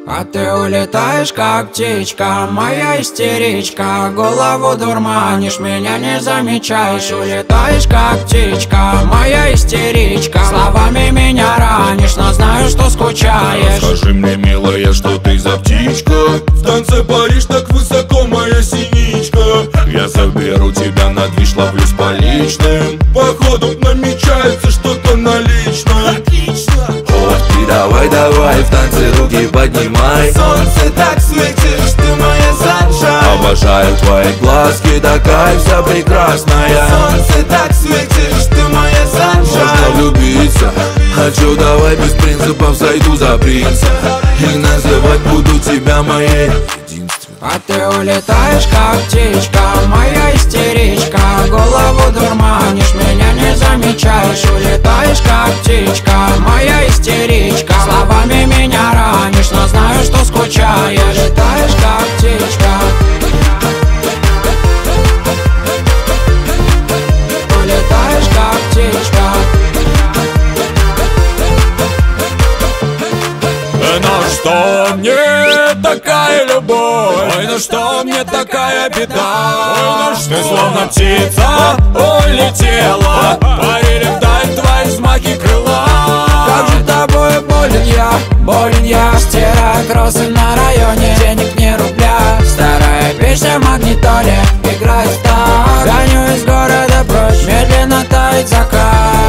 А ты улетаешь, как птичка, моя истеричка. Голову дурманишь, меня не замечаешь. Улетаешь, как птичка, моя истеричка. Словами меня ранишь, но знаю, что скучаешь. Скажи мне, милая, что ты за птичка? В танце паришь так высоко, моя синичка. Я заберу тебя на движ, ловлюсь по личным. Походу намечается что-то на личном. Вот ты давай, в танце руки поднимай. Солнце так светишь, ты моя саншайн. Обожаю твои глазки, такая вся прекрасная. Солнце так светишь, ты моя саншайн. Можно влюбиться, хочу, давай без принципов сойду за принца. И называть буду тебя моей единственной. А ты улетаешь, как птичка, моя истеричка. Голову дурманишь, меня не замечаешь. Улетаешь, как птичка, моя истеричка. Словами меня ранишь, но знаю, что скучаешь. Улетаешь, как птичка. Улетаешь, как птичка. На что мне такая любовь? Ой, на что мне такая беда? Ой, ты словно птица улетела, парили вдаль твои взмахи крыла. Как же тобой болен я. Стираю кроссы на районе, денег не рубля. Старая песня в магнитоле играет так. Гоню из города прочь, медленно тает закат.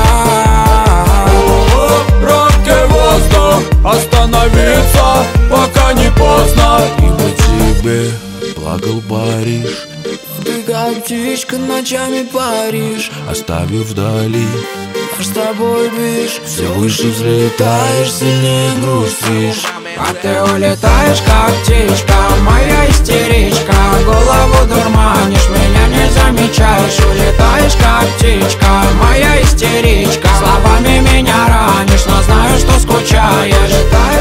Робкий воздух, остановиться, пока не поздно. И по тебе плакал Париж, Ты как птичка ночами паришь, оставив вдали. а с тобой бишь. Все выше взлетаешь, сильнее грустишь. А ты улетаешь, как птичка, моя истеричка. Голову дурманишь, меня не замечаешь. Улетаешь, как птичка, моя истеричка. Словами меня ранишь, но знаю, что скучаешь. Улетаешь,